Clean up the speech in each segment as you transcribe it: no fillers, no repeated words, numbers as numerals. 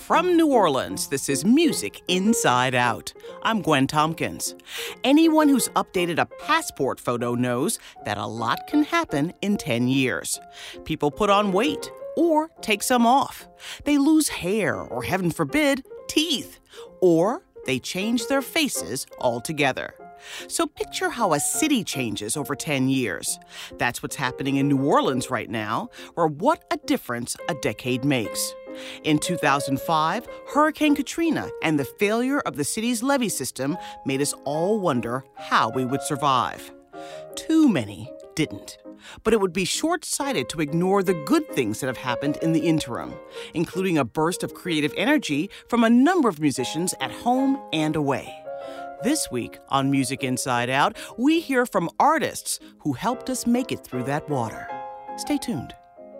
From New Orleans, this is Music Inside Out. I'm Gwen Tompkins. Anyone who's updated a passport photo knows that a lot can happen in 10 years. People put on weight or take some off. They lose hair or, heaven forbid, teeth. Or they change their faces altogether. So picture how a city changes over 10 years. That's what's happening in New Orleans right now, or what a difference a decade makes. In 2005, Hurricane Katrina and the failure of the city's levee system made us all wonder how we would survive. Too many didn't. But it would be short-sighted to ignore the good things that have happened in the interim, including a burst of creative energy from a number of musicians at home and away. This week on Music Inside Out, we hear from artists who helped us make it through that water. Stay tuned.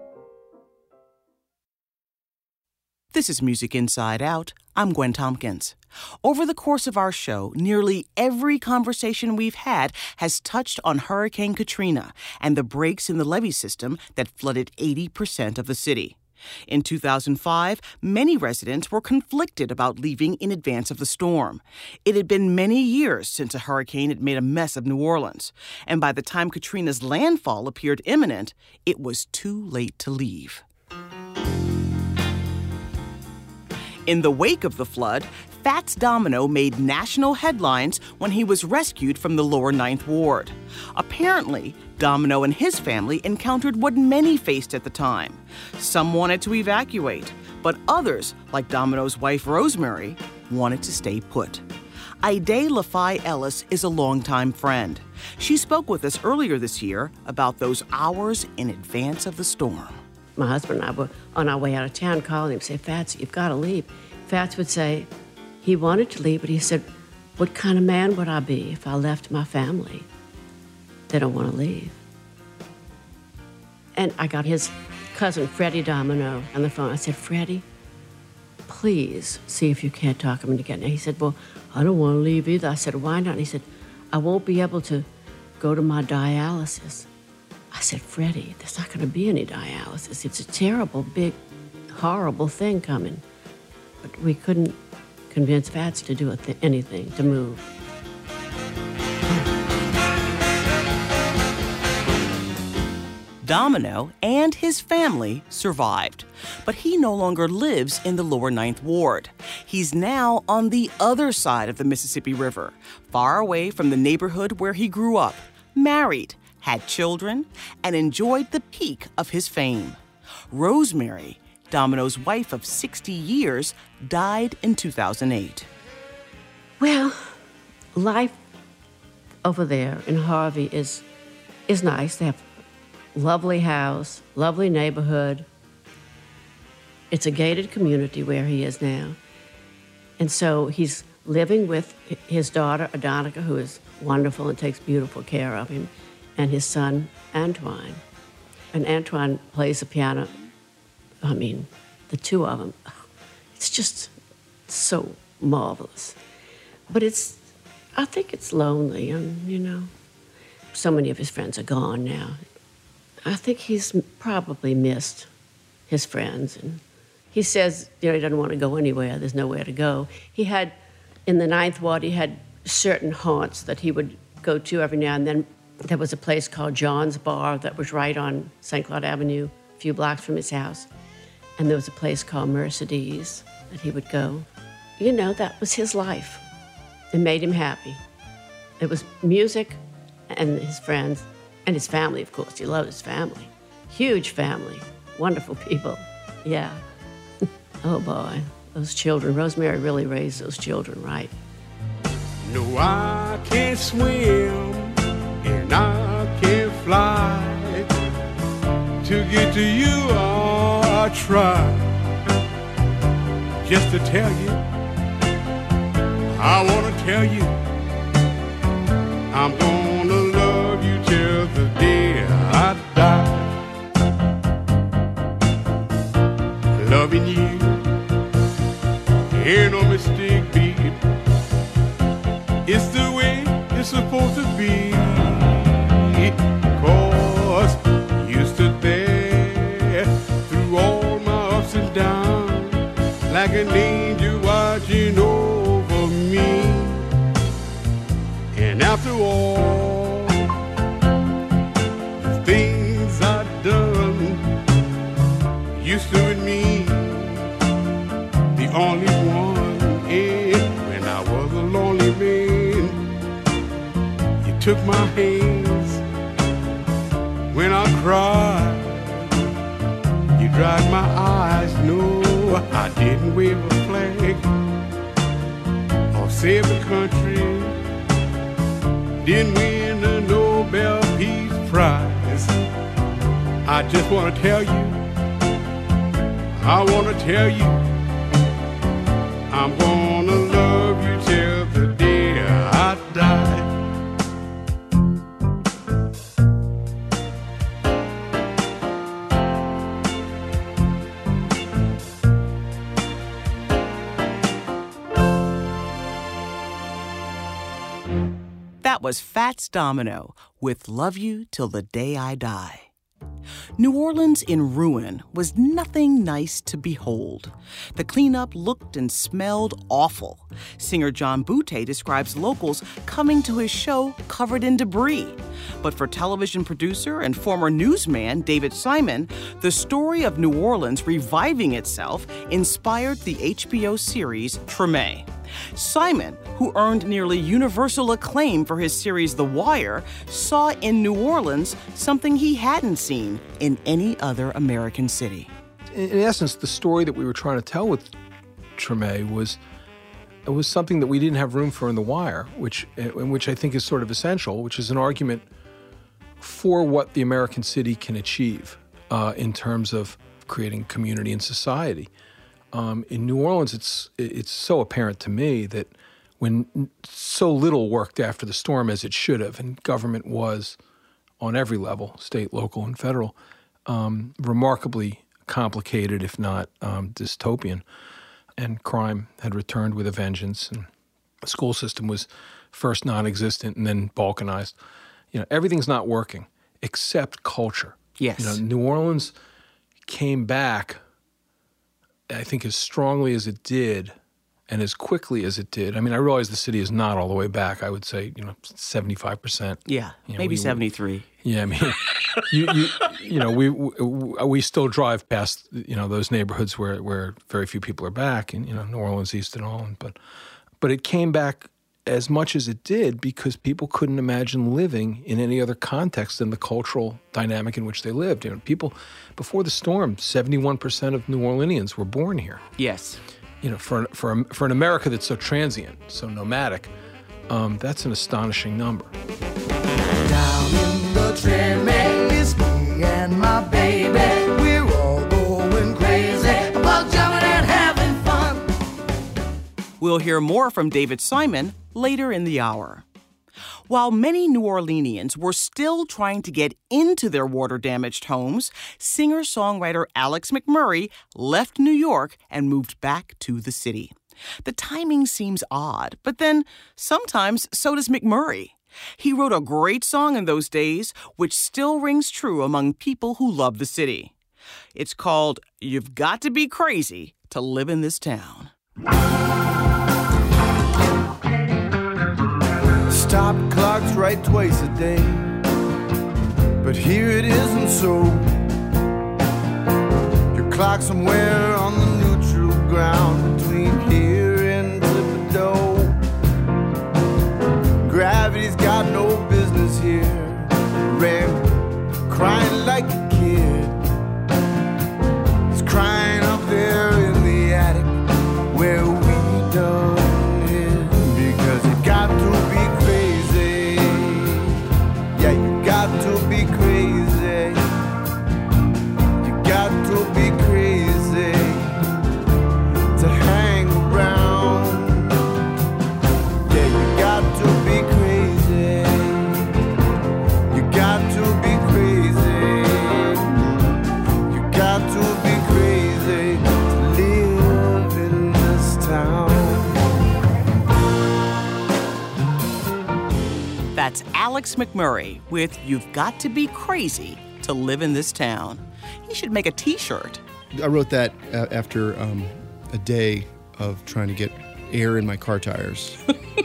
This is Music Inside Out. I'm Gwen Tompkins. Over the course of our show, nearly every conversation we've had has touched on Hurricane Katrina and the breaks in the levee system that flooded 80% of the city. In 2005, many residents were conflicted about leaving in advance of the storm. It had been many years since a hurricane had made a mess of New Orleans, and by the time Katrina's landfall appeared imminent, it was too late to leave. In the wake of the flood, Fats Domino made national headlines when he was rescued from the lower Ninth Ward. Apparently, Domino and his family encountered what many faced at the time. Some wanted to evacuate, but others, like Domino's wife Rosemary, wanted to stay put. Ide Lafai Ellis is a longtime friend. She spoke with us earlier this year about those hours in advance of the storm. My husband and I were on our way out of town calling him, say, Fats, you've got to leave. Fats would say he wanted to leave, but he said, what kind of man would I be if I left my family? They don't want to leave. And I got his cousin, Freddie Domino, on the phone. I said, Freddie, please see if you can't talk him into getting it. He said, well, I don't want to leave either. I said, why not? And he said, I won't be able to go to my dialysis. I said, Freddie, there's not going to be any dialysis. It's a terrible, big, horrible thing coming. But we couldn't convince Fats to do anything, to move. Domino and his family survived, but he no longer lives in the lower Ninth Ward. He's now on the other side of the Mississippi River, far away from the neighborhood where he grew up, married, had children, and enjoyed the peak of his fame. Rosemary, Domino's wife of 60 years, died in 2008. Well, life over there in Harvey is nice. They have a lovely house, lovely neighborhood. It's a gated community where he is now. And so he's living with his daughter, Adonica, who is wonderful and takes beautiful care of him, and his son, Antoine. And Antoine plays the piano. I mean, the two of them, it's just so marvelous. But I think it's lonely, and, so many of his friends are gone now. I think he's probably missed his friends. And he says, he doesn't want to go anywhere. There's nowhere to go. He had, in the Ninth Ward, he had certain haunts that he would go to every now and then. There was a place called John's Bar that was right on St. Claude Avenue, a few blocks from his house. And there was a place called Mercedes that he would go. That was his life. It made him happy. It was music and his friends and his family, of course. He loved his family. Huge family. Wonderful people. Yeah. Oh, boy. Those children. Rosemary really raised those children right. No, I can't swim and I can't fly. To get to you, I try. Just to tell you, I want to tell you, I'm gonna love you till the day I die. Loving you ain't no mistake, babe. It's the way it's supposed to be. 'Cause you stood there through all my ups and downs, like an angel watching over me. And after all the things I've done, you stood with me, the only one. And when I was a lonely man, you took my hands. When I cried, you dried my eyes. No, I didn't wave a flag or save the country. Didn't win a Nobel Peace Prize. I just want to tell you, I want to tell you, I'm gonna love you till the day I die. That was Fats Domino with Love You Till the Day I Die. New Orleans in ruin was nothing nice to behold. The cleanup looked and smelled awful. Singer John Boutté describes locals coming to his show covered in debris. But for television producer and former newsman David Simon, the story of New Orleans reviving itself inspired the HBO series Treme. Simon, who earned nearly universal acclaim for his series The Wire, saw in New Orleans something he hadn't seen in any other American city. In essence, the story that we were trying to tell with Treme was something that we didn't have room for in The Wire, which I think is sort of essential, which is an argument for what the American city can achieve in terms of creating community and society. In New Orleans, it's so apparent to me that when so little worked after the storm as it should have, and government was on every level, state, local, and federal, remarkably complicated, if not dystopian, and crime had returned with a vengeance, and the school system was first non-existent and then balkanized. Everything's not working except culture. Yes. New Orleans came back, I think, as strongly as it did and as quickly as it did. I mean, I realize the city is not all the way back. I would say, 75%. Yeah, maybe 73. Yeah, I mean, we still drive past, those neighborhoods where very few people are back, and, New Orleans East and all. But it came back as much as it did because people couldn't imagine living in any other context than the cultural dynamic in which they lived. People, before the storm, 71% of New Orleanians were born here. Yes. For an America that's so transient, so nomadic, that's an astonishing number. Down in the Treme, it's me and my baby. We're all going crazy about jumping and having fun. We'll hear more from David Simon later in the hour. While many New Orleanians were still trying to get into their water-damaged homes, singer-songwriter Alex McMurray left New York and moved back to the city. The timing seems odd, but then sometimes so does McMurray. He wrote a great song in those days, which still rings true among people who love the city. It's called You've Got to Be Crazy to Live in This Town. Stop clocks right twice a day, but here it isn't so. Your clock somewhere on the neutral ground between here and Thibodeau. Gravity's got no business here. Ram crying like a kid. He's crying up there in the attic where we done hid, because you got to be crazy. Yeah, you got to be crazy. You got to be crazy to hang around. Yeah, you got to be crazy. You got to be crazy. You got to be crazy to live in this town. That's Alex McMurray with You've Got to Be Crazy to Live in This Town. He should make a T-shirt. I wrote that after a day of trying to get air in my car tires.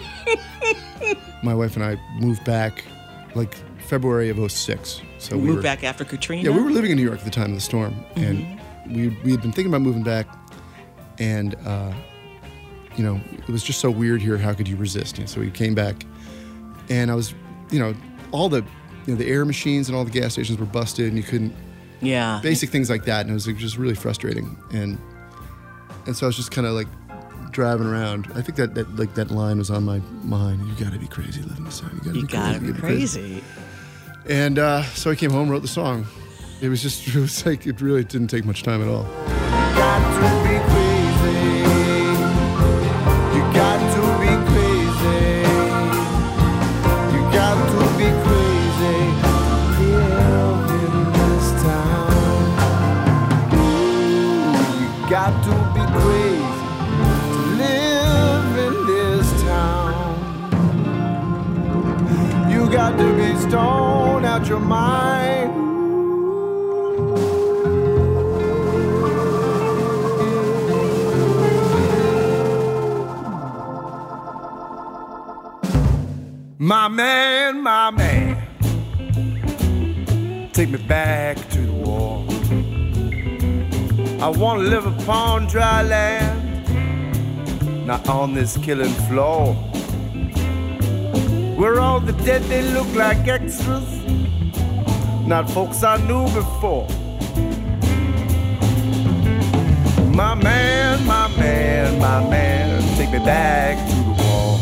My wife and I moved back like February of 2006. So we moved back after Katrina? Yeah, we were living in New York at the time of the storm. Mm-hmm. And we had been thinking about moving back. And, it was just so weird here. How could you resist? So we came back. And I was, all the air machines and all the gas stations were busted and you couldn't. Yeah. Basic things like that. And it was just really frustrating. And so I was just kind of like driving around. I think that line was on my mind. You got to be crazy living this time. You got to be crazy. And so I came home, wrote the song. It was like, it really didn't take much time at all. You got to be crazy. You got to be crazy. You got to be crazy to live in this town. Ooh, you got to be crazy to live in this town. You got to be stoned out your mind. My man, take me back to the war. I want to live upon dry land, not on this killing floor, where all the dead, they look like extras, not folks I knew before. My man, take me back to the war.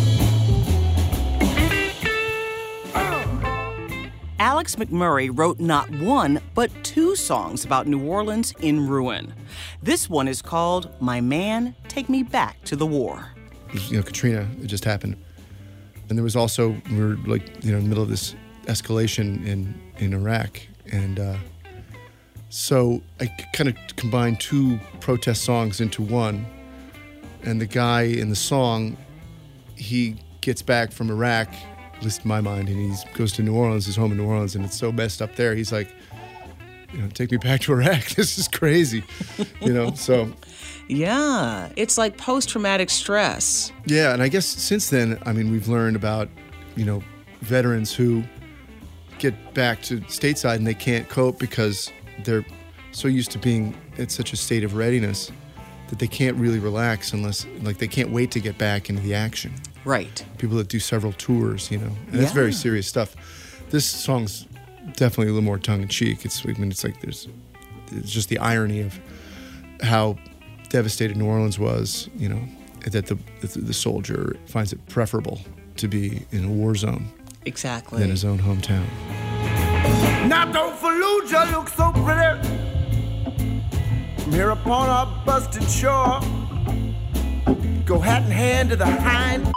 Alex McMurray wrote not one, but 2 songs about New Orleans in ruin. This one is called My Man, Take Me Back to the War. Katrina, it just happened. And there was also, we were in the middle of this escalation in Iraq. And so I kind of combined 2 protest songs into one. And the guy in the song, he gets back from Iraq, at least in my mind, and he goes to New Orleans, his home in New Orleans, and it's so messed up there. He's like, take me back to Iraq. This is crazy, so. Yeah, it's like post-traumatic stress. Yeah, and I guess since then, we've learned about, veterans who get back to stateside and they can't cope because they're so used to being at such a state of readiness that they can't really relax unless, they can't wait to get back into the action. Right. People that do several tours, and that's very serious stuff. This song's definitely a little more tongue-in-cheek. It's like it's just the irony of how devastated New Orleans was, that the soldier finds it preferable to be in a war zone. Exactly. Than his own hometown. Now don't Fallujah look so pretty from here upon our busted shore. Go hat in hand to the hind.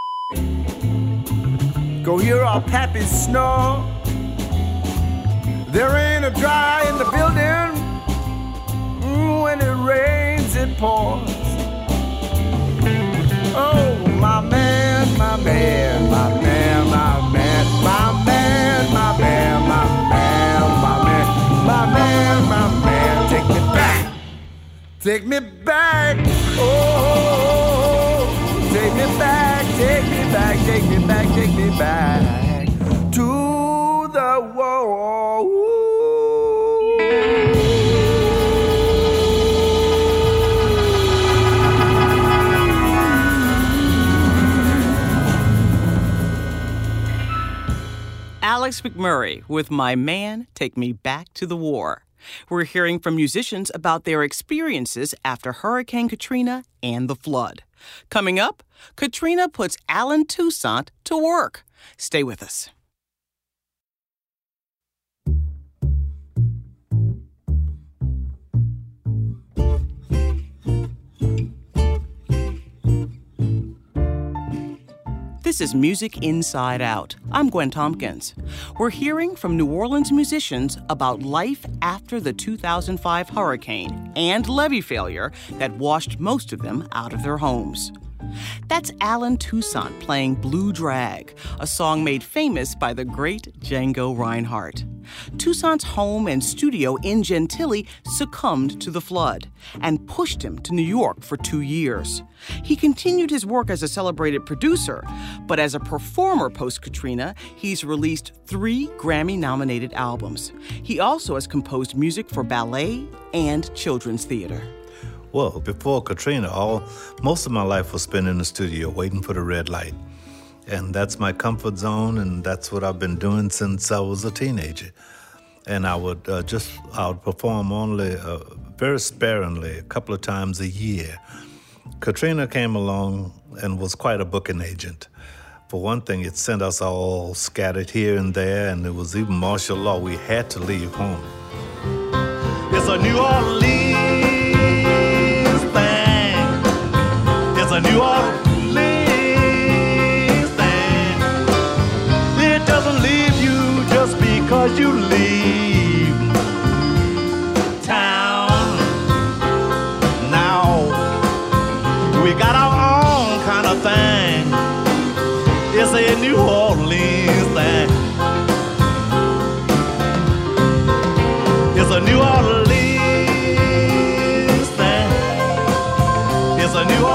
Go hear our pappy snore. There ain't a dry in the building. When it rains, it pours. Oh, my man, my man, my man, my man, my man, my man, my man, my man, my man, my man, take me back. Take me back. Oh, take me back, take me back, take me back, take me back to the war. Alex McMurray with My Man, Take Me Back to the War. We're hearing from musicians about their experiences after Hurricane Katrina and the flood. Coming up, Katrina puts Allen Toussaint to work. Stay with us. This is Music Inside Out. I'm Gwen Tompkins. We're hearing from New Orleans musicians about life after the 2005 hurricane and levee failure that washed most of them out of their homes. That's Alan Toussaint playing Blue Drag, a song made famous by the great Django Reinhardt. Toussaint's home and studio in Gentilly succumbed to the flood and pushed him to New York for 2 years. He continued his work as a celebrated producer, but as a performer post-Katrina, he's released 3 Grammy-nominated albums. He also has composed music for ballet and children's theater. Well, before Katrina, most of my life was spent in the studio waiting for the red light. And that's my comfort zone, and that's what I've been doing since I was a teenager. And I would perform only very sparingly, a couple of times a year. Katrina came along and was quite a booking agent. For one thing, it sent us all scattered here and there, and it was even martial law. We had to leave home. It's a New Orleans thing. It's a New Orleans thing. It doesn't leave you just because you leave town. Now, we got our own kind of thing. It's a New Orleans thing. It's a New Orleans thing. It's a New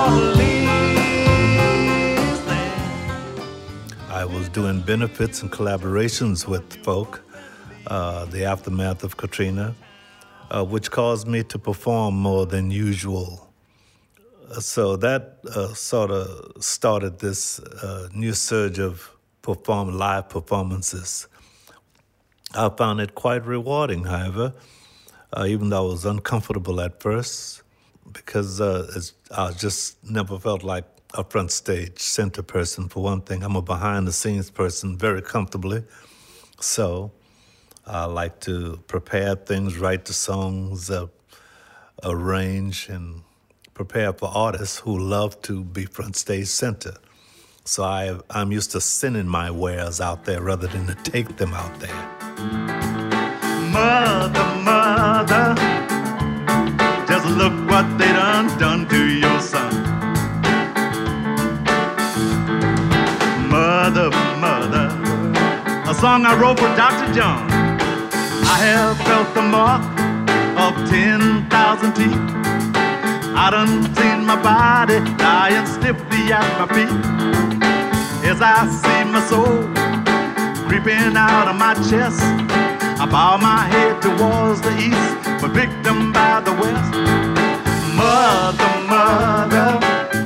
Orleans thing. I was doing benefits and collaborations with folk, the aftermath of Katrina, which caused me to perform more than usual. So that sort of started this new surge of live performances. I found it quite rewarding, however, even though I was uncomfortable at first, because I just never felt like a front stage center person, for one thing. I'm a behind-the-scenes person very comfortably, so I like to prepare things, write the songs, arrange, and prepare for artists who love to be front stage center. So I'm used to sending my wares out there rather than to take them out there. Mother, mother, just look what they done to your son. Mother, mother, a song I wrote for Dr. John. I have felt the mark of 10,000 teeth. I done seen my body lying stiffly at my feet. As I see my soul creeping out of my chest, I bow my head towards the east, but victim by the west. Mother, mother,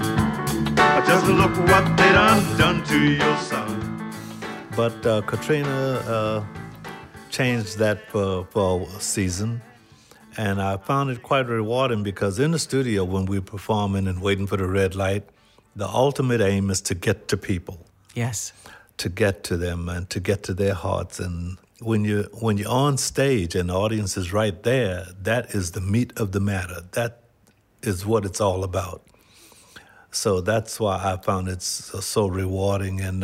just look what they done to your son. But Katrina changed that for a season. And I found it quite rewarding because in the studio, when we're performing and waiting for the red light, the ultimate aim is to get to people. Yes. To get to them and to get to their hearts. And when you're on stage and the audience is right there, that is the meat of the matter. That is what it's all about. So that's why I found it so rewarding, and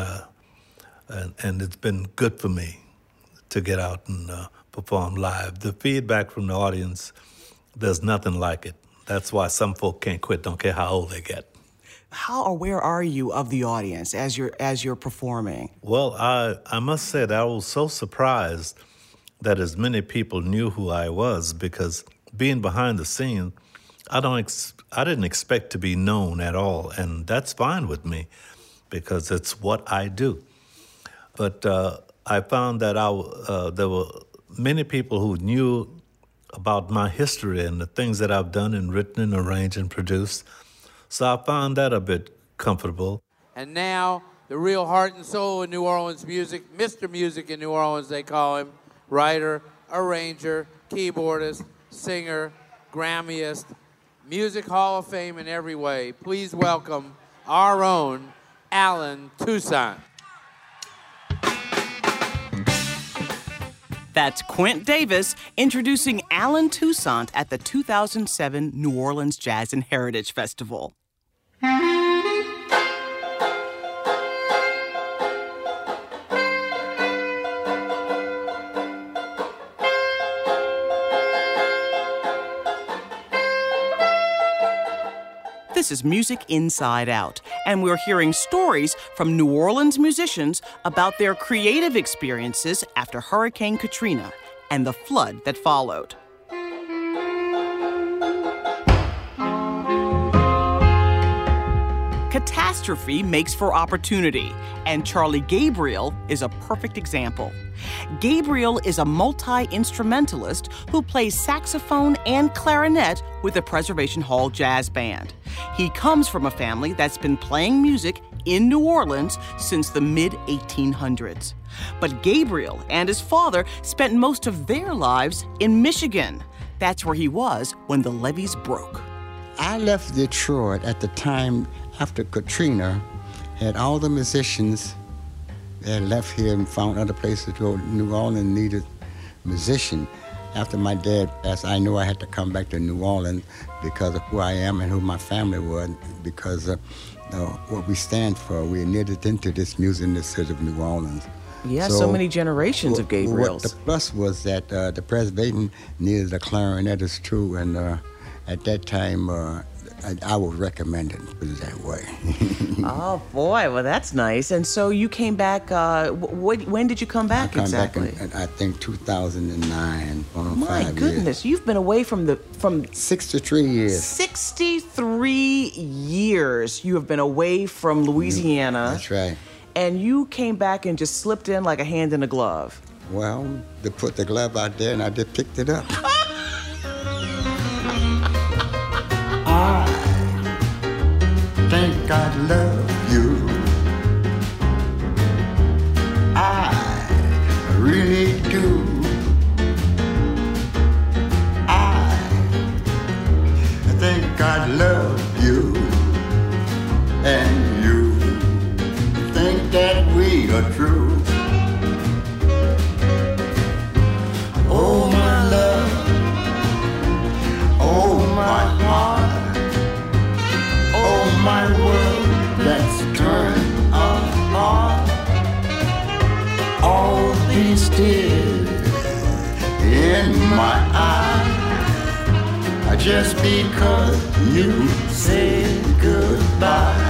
it's been good for me to get out and perform live. The feedback from the audience, there's nothing like it. That's why some folk can't quit, don't care how old they get. How aware are you of the audience as you're performing? Well, I must say that I was so surprised that as many people knew who I was, because being behind the scenes, I didn't expect to be known at all, and that's fine with me because it's what I do. But I found that there were many people who knew about my history and the things that I've done and written and arranged and produced. So I found that a bit comfortable. And now, the real heart and soul of New Orleans music, Mr. Music in New Orleans, they call him, writer, arranger, keyboardist, singer, Grammyist, Music Hall of Fame in every way. Please welcome our own Alan Toussaint. That's Quint Davis introducing Alan Toussaint at the 2007 New Orleans Jazz and Heritage Festival. This is Music Inside Out, and we're hearing stories from New Orleans musicians about their creative experiences after Hurricane Katrina and the flood that followed. Catastrophe makes for opportunity, and Charlie Gabriel is a perfect example. Gabriel is a multi-instrumentalist who plays saxophone and clarinet with the Preservation Hall Jazz Band. He comes from a family that's been playing music in New Orleans since the mid-1800s. But Gabriel and his father spent most of their lives in Michigan. That's where he was when the levees broke. I left Detroit at the time after Katrina, had all the musicians that left here and found other places to go. New Orleans needed musicians. After my dad passed, I knew I had to come back to New Orleans because of who I am and who my family was, because of what we stand for. We knitted into this music in the city of New Orleans. Yeah, so many generations of Gabriels. What the plus was that the Preservation needed a clarinetist too, and at that time, I would recommend it, put it that way. Oh, boy. Well, that's nice. And so you came back, when did you come back exactly? Back in, I think, 2009, My goodness. Years. You've been away from 63 years. 63 years you have been away from Louisiana. That's right. And you came back and just slipped in like a hand in a glove. Well, they put the glove out there and I just picked it up. I think I love you. I really do. I think I love you. And you think that we are true. Oh, my love. Oh, my heart. Oh, my world that's turned apart. All these tears in my eyes are just because you said goodbye.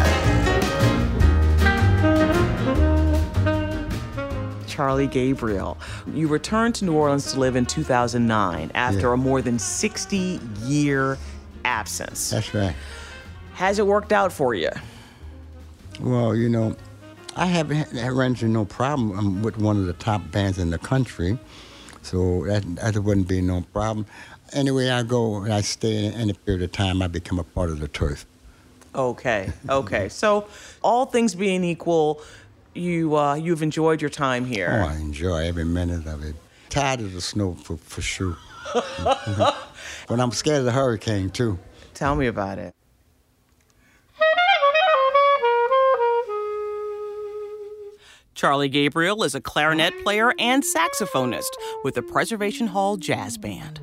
Charlie Gabriel. You returned to New Orleans to live in 2009 after a more than 60-year absence. That's right. Has it worked out for you? Well, you know, I haven't run into no problem. I'm with one of the top bands in the country, so that wouldn't be no problem. Anyway, I go and I stay in a period of time, I become a part of the turf. Okay. So, all things being equal, you've enjoyed your time here. Oh, I enjoy every minute of it. Tired of the snow for sure. But I'm scared of the hurricane too. Tell me about it. Charlie Gabriel is a clarinet player and saxophonist with the Preservation Hall Jazz Band.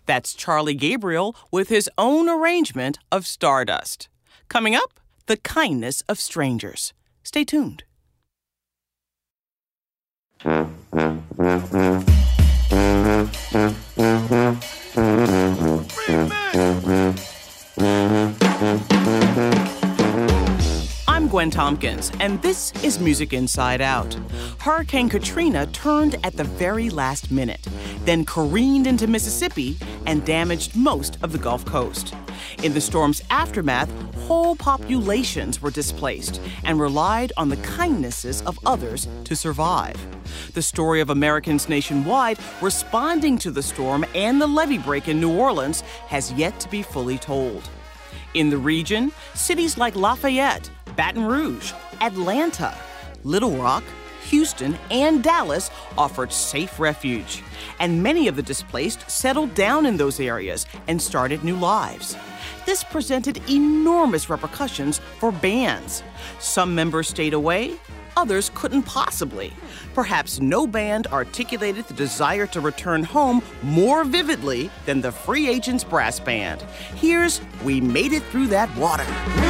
That's Charlie Gabriel with his own arrangement of Stardust. Coming up, The Kindness of Strangers. Stay tuned. I'm Gwen Tompkins, and this is Music Inside Out. Hurricane Katrina turned at the very last minute, then careened into Mississippi and damaged most of the Gulf Coast. In the storm's aftermath, whole populations were displaced and relied on the kindnesses of others to survive. The story of Americans nationwide responding to the storm and the levee break in New Orleans has yet to be fully told. In the region, cities like Lafayette, Baton Rouge, Atlanta, Little Rock, Houston, and Dallas offered safe refuge, and many of the displaced settled down in those areas and started new lives. This presented enormous repercussions for bands. Some members stayed away, others couldn't possibly. Perhaps no band articulated the desire to return home more vividly than the Free Agents Brass Band. Here's We Made It Through That Water.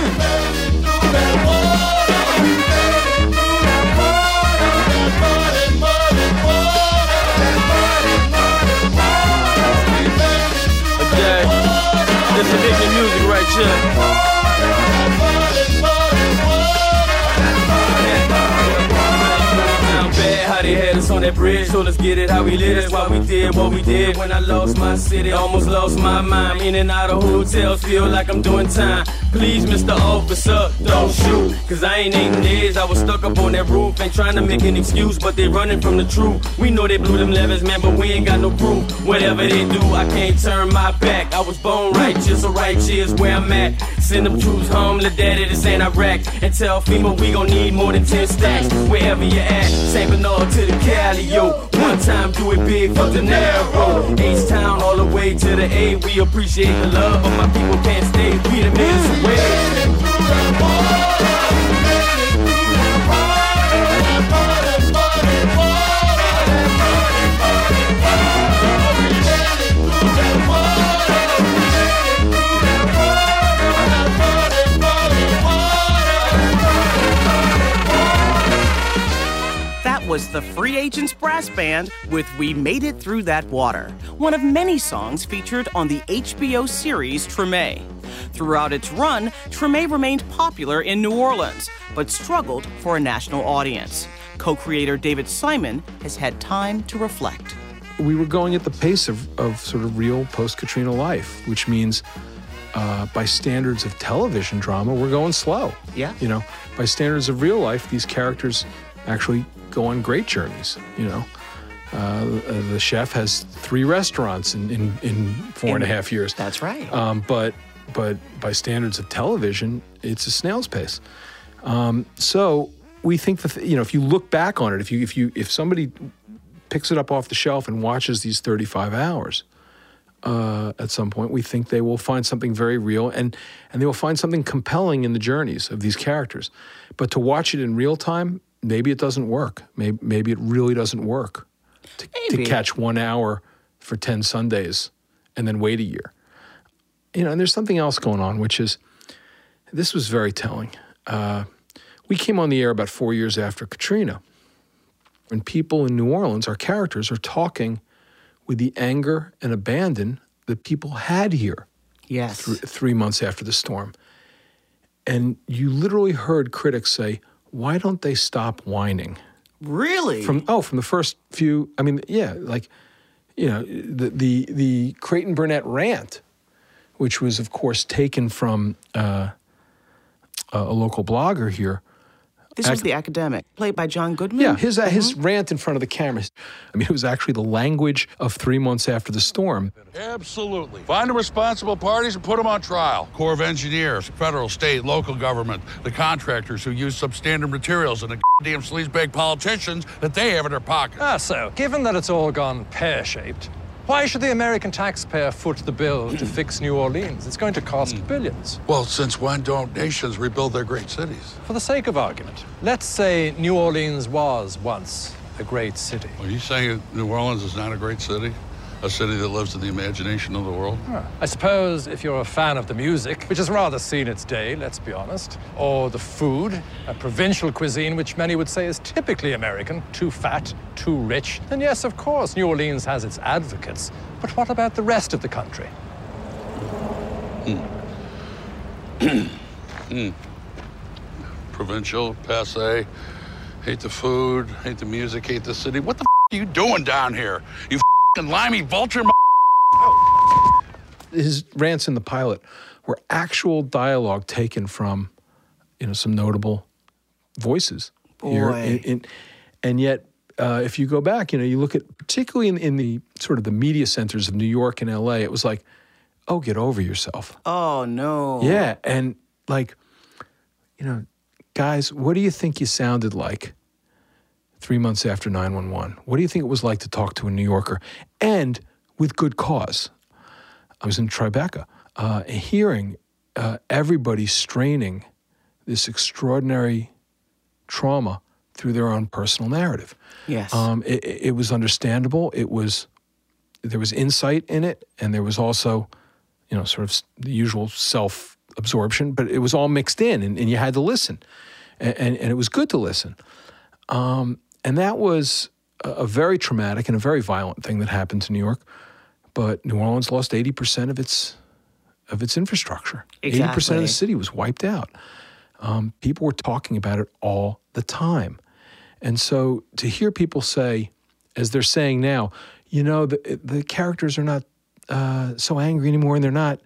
This is addicting music right here. How they had us on that bridge, so let's get it how we live. That's why we did what we did. When I lost my city, almost lost my mind. In and out of hotels, feel like I'm doing time. Please, Mr. Officer, don't shoot, cause I ain't eating this. I was stuck up on that roof, ain't trying to make an excuse, but they running from the truth. We know they blew them levers, man, but we ain't got no proof. Whatever they do, I can't turn my back. I was born righteous, so righteous where I'm at. Send them troops home, let daddy, this ain't Iraq. And tell FEMA we gon' need more than 10 stacks. Wherever you at, St. Bernard to the Cali, yo. One time, do it big for De Niro. H-Town all the way to the A. We appreciate the love, but my people can't stay. We the minutes away. Was the Free Agents Brass Band with We Made It Through That Water, one of many songs featured on the HBO series Treme. Throughout its run, Treme remained popular in New Orleans, but struggled for a national audience. Co-creator David Simon has had time to reflect. We were going at the pace of sort of real post-Katrina life, which means by standards of television drama, we're going slow. Yeah. You know, by standards of real life, these characters actually go on great journeys, you know. The chef has 3 restaurants in 4.5 years. That's right. But by standards of television, it's a snail's pace. So we think that, you know, if you look back on it, if somebody picks it up off the shelf and watches these 35 hours, at some point, we think they will find something very real, and they will find something compelling in the journeys of these characters. But to watch it in real time, maybe it doesn't work. Maybe it really doesn't work to catch 1 hour for 10 Sundays and then wait a year. You know, and there's something else going on, which is, this was very telling. We came on the air about 4 years after Katrina. And people in New Orleans, our characters, are talking with the anger and abandon that people had here. Yes. 3 months after the storm. And you literally heard critics say, why don't they stop whining? Really? From the first few, I mean, yeah, like, you know, the Creighton Burnett rant, which was, of course, taken from a local blogger here. This was The Academic, played by John Goodman? Yeah, his rant in front of the camera. I mean, it was actually the language of 3 months after the storm. Absolutely. Find the responsible parties and put them on trial. Corps of Engineers, federal, state, local government, the contractors who use substandard materials, and the goddamn sleazebag politicians that they have in their pockets. So, given that it's all gone pear-shaped, why should the American taxpayer foot the bill to fix New Orleans? It's going to cost billions. Well, since when don't nations rebuild their great cities? For the sake of argument, let's say New Orleans was once a great city. Are you saying New Orleans is not a great city? a city that lives in the imagination of the world. I suppose if you're a fan of the music, which has rather seen its day, let's be honest, or the food, a provincial cuisine which many would say is typically American, too fat, too rich, then yes, of course, New Orleans has its advocates. But what about the rest of the country? Provincial, passe, hate the food, hate the music, hate the city. What the are you doing down here? You limey vulture. His rants in the pilot were actual dialogue taken from, some notable voices. Boy. And yet, if you go back, you look at, particularly in the sort of the media centers of New York and LA, it was like, oh, get over yourself. Oh, no. Yeah, and guys, what do you think you sounded like 3 months after 9/11? What do you think it was like to talk to a New Yorker? And with good cause. I was in Tribeca, hearing everybody straining this extraordinary trauma through their own personal narrative. Yes. It was understandable. There was insight in it, and there was also, sort of the usual self-absorption, but it was all mixed in, and you had to listen. And it was good to listen. And that was a very traumatic and a very violent thing that happened to New York. But New Orleans lost 80% of its infrastructure. Exactly. 80% of the city was wiped out. People were talking about it all the time. And so to hear people say, as they're saying now, the characters are not so angry anymore, and they're not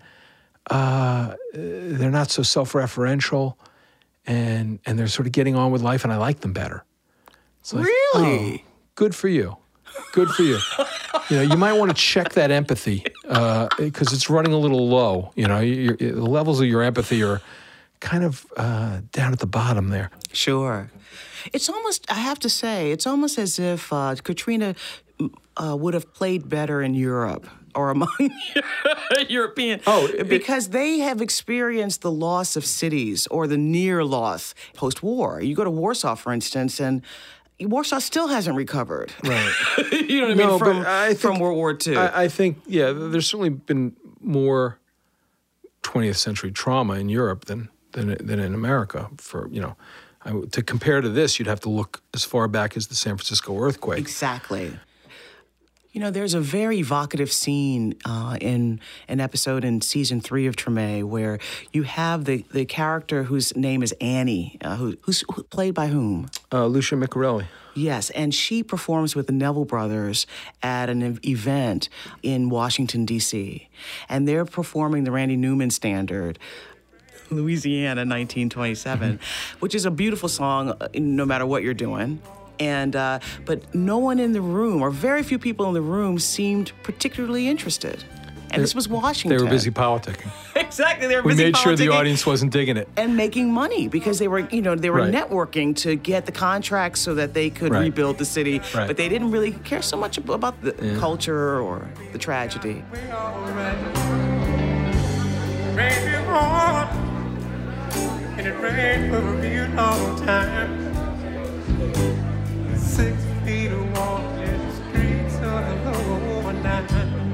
so self-referential, and they're sort of getting on with life, and I like them better. It's like, really? Oh, good for you. Good for you. You might want to check that empathy because it's running a little low. The levels of your empathy are kind of down at the bottom there. Sure. It's almost, I have to say, it's almost as if Katrina would have played better in Europe or among European. Because they have experienced the loss of cities or the near loss post-war. You go to Warsaw, for instance, and Warsaw still hasn't recovered. Right. You know what I mean? From World War II. I think, there's certainly been more 20th century trauma in Europe than in America. To compare to this, you'd have to look as far back as the San Francisco earthquake. Exactly. There's a very evocative scene in an episode in season 3 of Treme where you have the character whose name is Annie, who's played by whom? Lucia Micarelli. Yes, and she performs with the Neville Brothers at an event in Washington, D.C. And they're performing the Randy Newman standard, Louisiana 1927, which is a beautiful song no matter what you're doing. And but no one in the room, or very few people in the room, seemed particularly interested. And this was Washington. They were busy politicking. Exactly, they were busy politicking. We made sure the audience wasn't digging it. And making money because they were, right. networking to get the contracts so that they could rebuild the city. Right. But they didn't really care so much about the culture or the tragedy. And it rained for a real long time. 6 feet of water in the streets of the lower night.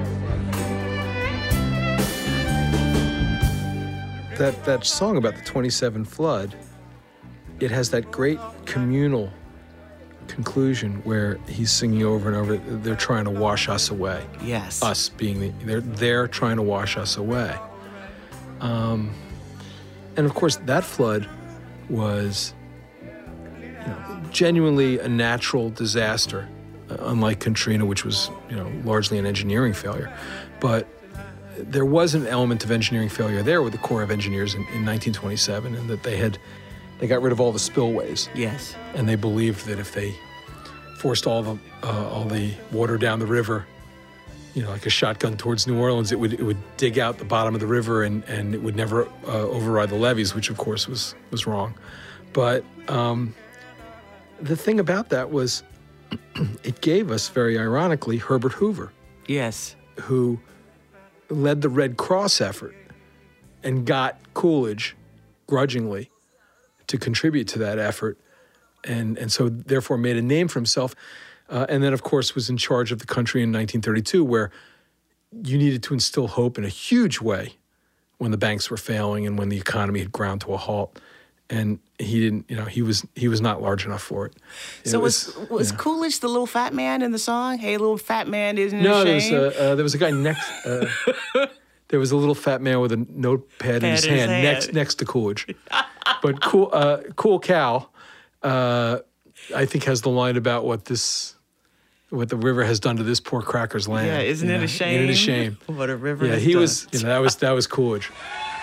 That song about the 27 flood, it has that great communal conclusion where he's singing over and over, they're trying to wash us away. Yes. Us being they're trying to wash us away. And of course, that flood was genuinely a natural disaster, unlike Katrina, which was largely an engineering failure. But there was an element of engineering failure there with the Corps of Engineers in 1927, and that they got rid of all the spillways. Yes. And they believed that if they forced all the water down the river, like a shotgun towards New Orleans, it would dig out the bottom of the river and it would never override the levees, which of course was wrong. But the thing about that was it gave us, very ironically, Herbert Hoover. Yes. Who led the Red Cross effort and got Coolidge, grudgingly, to contribute to that effort, and so therefore made a name for himself. and then, of course, was in charge of the country in 1932, where you needed to instill hope in a huge way when the banks were failing and when the economy had ground to a halt. And he didn't, he was not large enough for it. So was Coolidge the little fat man in the song? Hey, little fat man, isn't it no, a shame? there was a guy next. There was a little fat man with a notepad in his hand next to Coolidge. But Cool Cal, I think, has the line about what the river has done to this poor cracker's land. Yeah, isn't it a shame? Isn't it a shame? What a river has done. He was, that was Coolidge.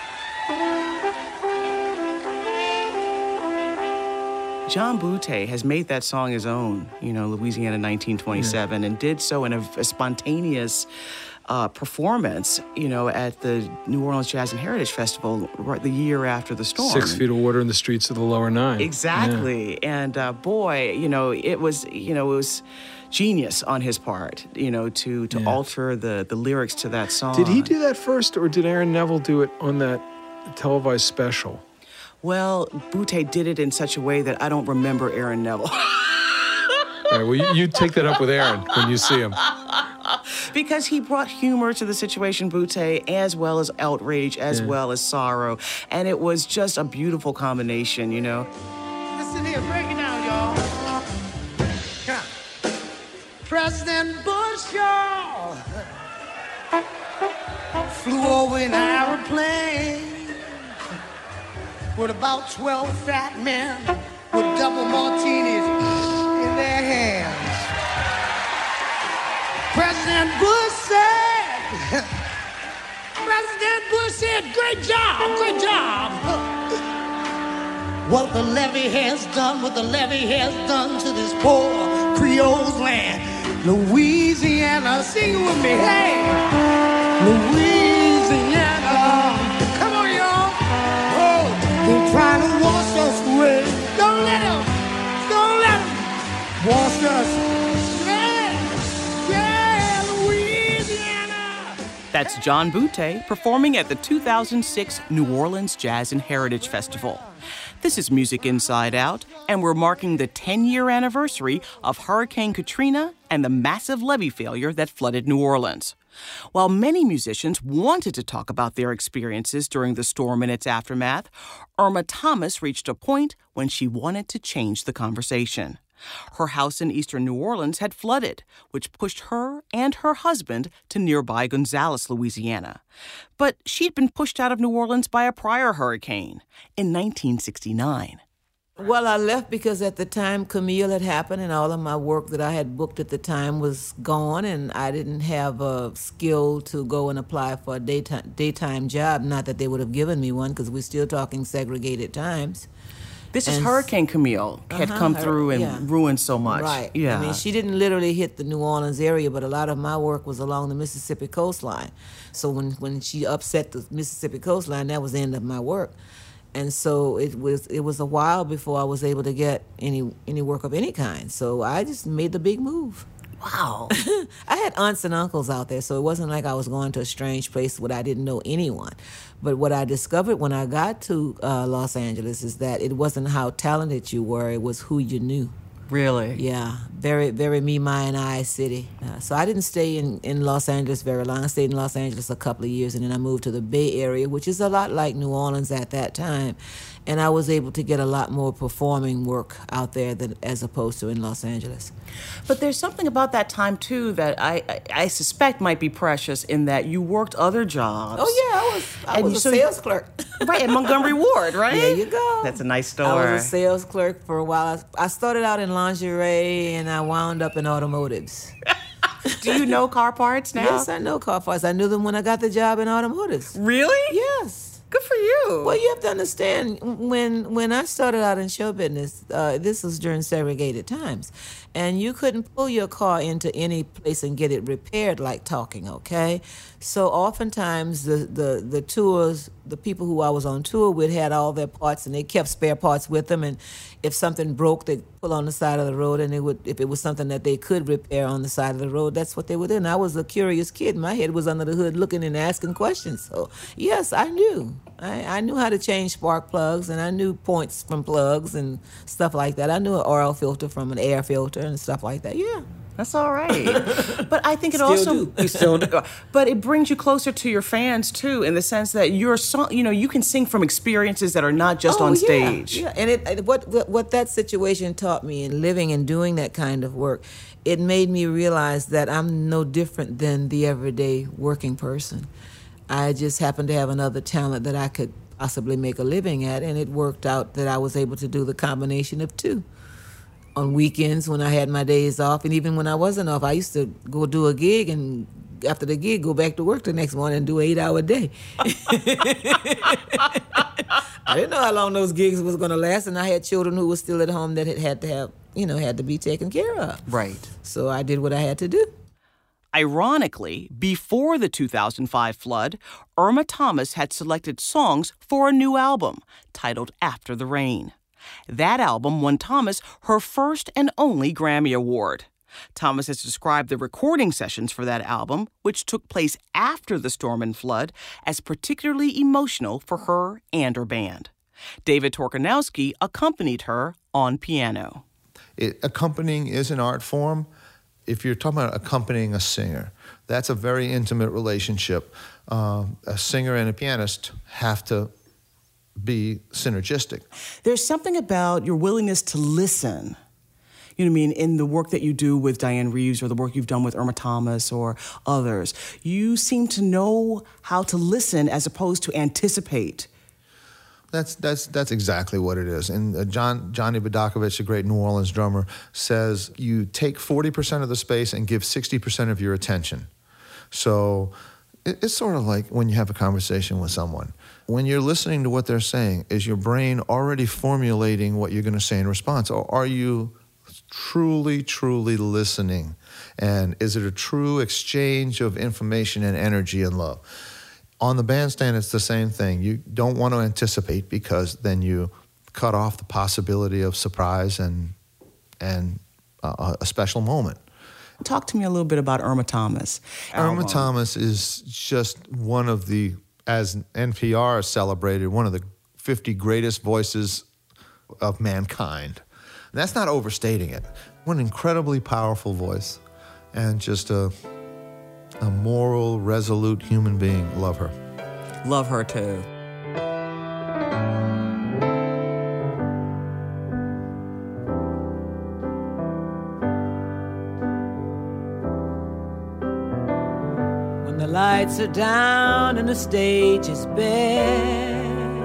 John Boutté has made that song his own, Louisiana 1927, and did so in a spontaneous performance, at the New Orleans Jazz and Heritage Festival right the year after the storm. 6 feet of water in the streets of the lower Nine. Exactly. Yeah. And it was genius on his part, to alter the lyrics to that song. Did he do that first, or did Aaron Neville do it on that televised special? Well, Boutté did it in such a way that I don't remember Aaron Neville. All right, well, you take that up with Aaron when you see him. Because he brought humor to the situation, Boutté, as well as outrage, as well as sorrow. And it was just a beautiful combination, Listen here, break it down, y'all. Come. President Bush, y'all, flew over in an aeroplane with about 12 fat men with double martinis in their hands. President Bush said, great job. What the levee has done to this poor Creole's land. Louisiana, sing it with me, hey! Louisiana, come on, y'all. Oh, they're trying to wash us away. Don't let them wash us. That's John Boutté performing at the 2006 New Orleans Jazz and Heritage Festival. This is Music Inside Out, and we're marking the 10-year anniversary of Hurricane Katrina and the massive levee failure that flooded New Orleans. While many musicians wanted to talk about their experiences during the storm and its aftermath, Irma Thomas reached a point when she wanted to change the conversation. Her house in eastern New Orleans had flooded, which pushed her and her husband to nearby Gonzales, Louisiana. But she'd been pushed out of New Orleans by a prior hurricane in 1969. Well, I left because at the time Camille had happened and all of my work that I had booked at the time was gone, and I didn't have a skill to go and apply for a daytime job. Not that they would have given me one, because we're still talking segregated times. This is Hurricane Camille had come through and ruined so much. Right. Yeah. I mean, she didn't literally hit the New Orleans area, but a lot of my work was along the Mississippi coastline. So when she upset the Mississippi coastline, that was the end of my work. And so it was a while before I was able to get any work of any kind. So I just made the big move. Wow. I had aunts and uncles out there, so it wasn't like I was going to a strange place where I didn't know anyone. But what I discovered when I got to Los Angeles is that it wasn't how talented you were, it was who you knew. Really? Yeah, very, very me, my, and I city. So I didn't stay in Los Angeles very long. I stayed in Los Angeles a couple of years, and then I moved to the Bay Area, which is a lot like New Orleans at that time. And I was able to get a lot more performing work out there as opposed to in Los Angeles. But there's something about that time, too, that I suspect might be precious in that you worked other jobs. Oh, yeah, I was a sales clerk. Right, in Montgomery Ward, right? There you go. That's a nice story. I was a sales clerk for a while. I started out in lingerie, and I wound up in automotives. Do you know car parts now? Yes, I know car parts. I knew them when I got the job in automotives. Really? Yes. Good for you. Well, you have to understand, when I started out in show business, this was during segregated times, and you couldn't pull your car into any place and get it repaired like talking, okay? So oftentimes the tours, the people who I was on tour with had all their parts, and they kept spare parts with them, and if something broke, pull on the side of the road, and they would, if it was something that they could repair on the side of the road, that's what they would do. And I was a curious kid. My head was under the hood looking and asking questions. So, yes, I knew. I knew how to change spark plugs, and I knew points from plugs and stuff like that. I knew an oil filter from an air filter and stuff like that, yeah. That's all right. But I think it Still also do. you still do. But it brings you closer to your fans too, in the sense that you're you can sing from experiences that are not just on stage. Yeah, and what that situation taught me in living and doing that kind of work, it made me realize that I'm no different than the everyday working person. I just happened to have another talent that I could possibly make a living at, and it worked out that I was able to do the combination of two. On weekends when I had my days off, and even when I wasn't off, I used to go do a gig, and after the gig, go back to work the next morning and do an 8-hour day. I didn't know how long those gigs was going to last, and I had children who were still at home that had to be taken care of. Right. So I did what I had to do. Ironically, before the 2005 flood, Irma Thomas had selected songs for a new album titled After the Rain. That album won Thomas her first and only Grammy Award. Thomas has described the recording sessions for that album, which took place after the storm and flood, as particularly emotional for her and her band. David Torkanowski accompanied her on piano. Accompanying is an art form. If you're talking about accompanying a singer, that's a very intimate relationship. A singer and a pianist have to be synergistic. There's something about your willingness to listen, you know what I mean, in the work that you do with Diane Reeves or the work you've done with Irma Thomas or others. You seem to know how to listen as opposed to anticipate. That's exactly what it is. And Johnny Bodakovich, a great New Orleans drummer, says you take 40% of the space and give 60% of your attention. So it's sort of like when you have a conversation with someone. When you're listening to what they're saying, is your brain already formulating what you're going to say in response? Or are you truly, truly listening? And is it a true exchange of information and energy and love? On the bandstand, it's the same thing. You don't want to anticipate because then you cut off the possibility of surprise and a special moment. Talk to me a little bit about Irma Thomas. Irma Thomas is just one of the, as NPR celebrated, one of the 50 greatest voices of mankind. And that's not overstating it. One incredibly powerful voice and just a moral, resolute human being. Love her. Love her too. When the lights are down and the stage is bare,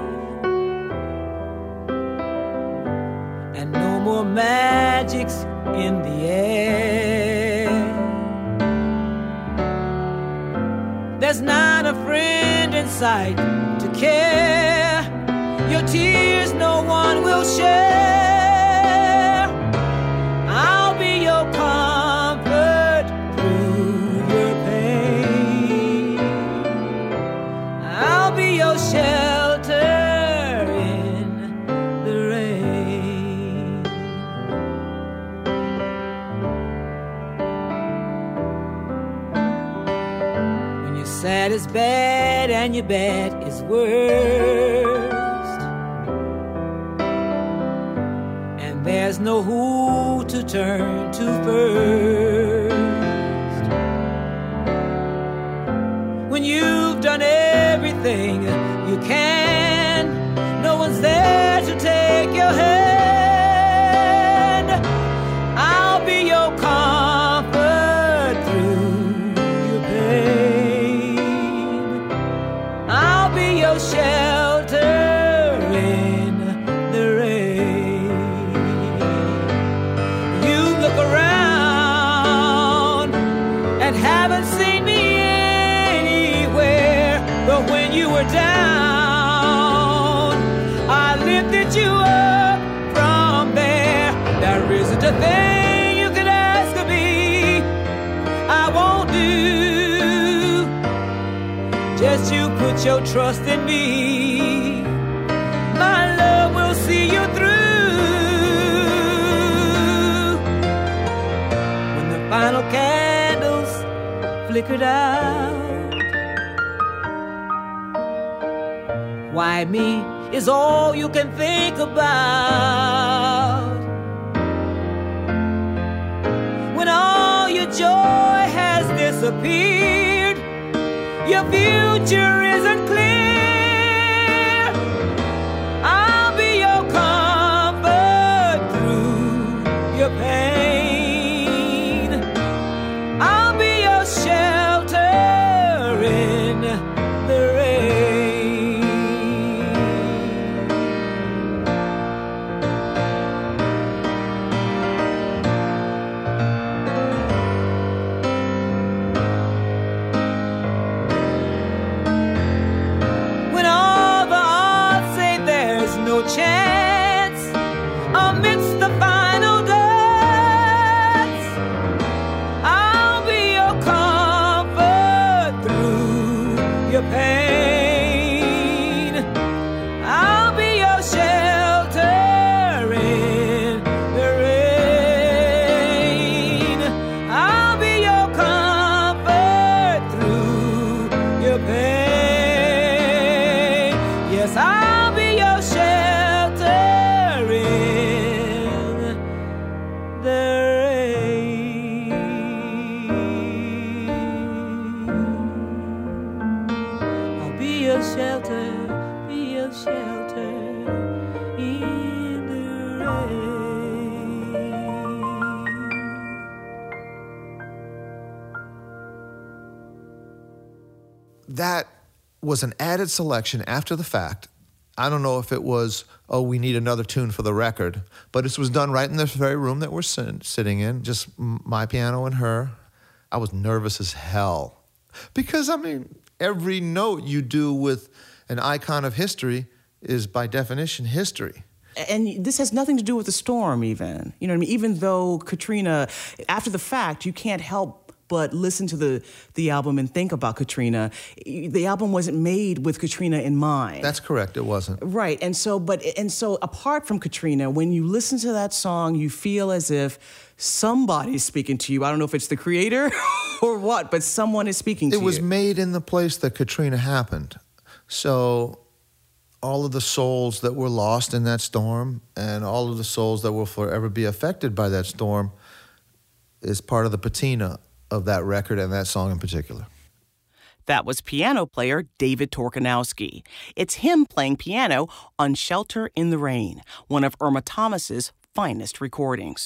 and no more magic's in the air, there's not a friend in sight to care. Your tears no one will share. I'll be your comfort through your pain. I'll be your shelter in the rain. When you're sad is bad and your bad is worst, and there's no who to turn to first. When you've done everything you can, no one's there to take your hand. I'll be your comfort through your pain. I'll be your shelter in the rain. You look around and haven't seen me anywhere, but when you were down, I lifted you up from there. There isn't a thing you could ask of me I won't do. Just you put your trust in me. My love will see you through. flickered out. Why me is all you can think about. When all your joy has disappeared, your future isn't clear. I'll be your comfort through your pain. I'll be your shelter in the rain. When all the odds say there's no chance, amidst the final dance, I'll be your comfort through your pain. I'll be your shelter in the rain. I'll be your comfort through your pain. Yes, I'll be your shelter in the rain. I'll be your shelter in the rain. That was an added selection after the fact. I don't know if it was, oh, we need another tune for the record, but this was done right in this very room that we're sitting in, just my piano and her. I was nervous as hell because, I mean, every note you do with an icon of history is by definition history. And this has nothing to do with the storm even. You know what I mean? Even though Katrina, after the fact, you can't help but listen to the album and think about Katrina. The album wasn't made with Katrina in mind. That's correct, it wasn't. Right, and so apart from Katrina, when you listen to that song, you feel as if somebody's speaking to you. I don't know if it's the creator or what, but someone is speaking to you. It was made in the place that Katrina happened. So all of the souls that were lost in that storm and all of the souls that will forever be affected by that storm is part of the patina of that record and that song in particular. That was piano player David Torkanowski. It's him playing piano on Shelter in the Rain, one of Irma Thomas's finest recordings.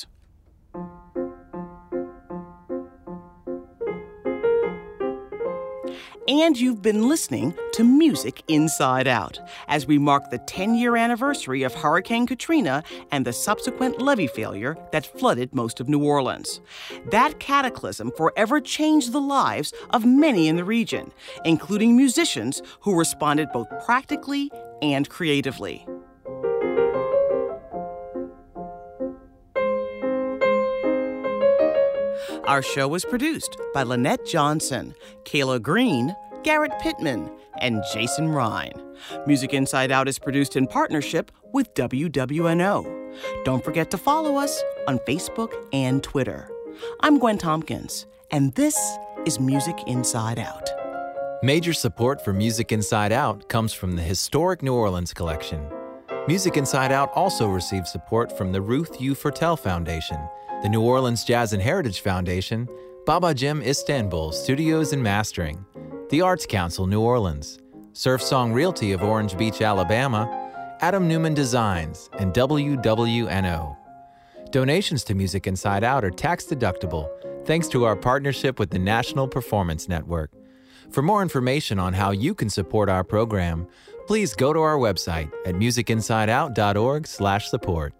And you've been listening to Music Inside Out as we mark the 10-year anniversary of Hurricane Katrina and the subsequent levee failure that flooded most of New Orleans. That cataclysm forever changed the lives of many in the region, including musicians who responded both practically and creatively. Our show was produced by Lynette Johnson, Kayla Green, Garrett Pittman, and Jason Ryan. Music Inside Out is produced in partnership with WWNO. Don't forget to follow us on Facebook and Twitter. I'm Gwen Tompkins, and this is Music Inside Out. Major support for Music Inside Out comes from the Historic New Orleans Collection. Music Inside Out also receives support from the Ruth U. Fertel Foundation, the New Orleans Jazz and Heritage Foundation, Baba Jim Istanbul Studios and Mastering, the Arts Council New Orleans, Surf Song Realty of Orange Beach, Alabama, Adam Newman Designs, and WWNO. Donations to Music Inside Out are tax-deductible thanks to our partnership with the National Performance Network. For more information on how you can support our program, please go to our website at musicinsideout.org/support.